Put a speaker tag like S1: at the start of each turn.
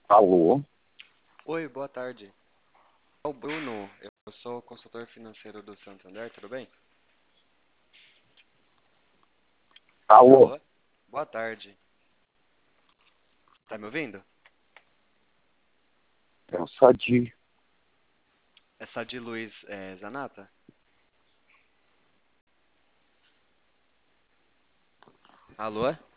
S1: Alô?
S2: Oi, boa tarde. É o Bruno, eu sou consultor financeiro do Santander, tudo bem?
S1: Alô?
S2: Alô? Boa tarde. Tá me ouvindo?
S1: É o Sadi.
S2: É Sadi Luiz Zanata? Alô?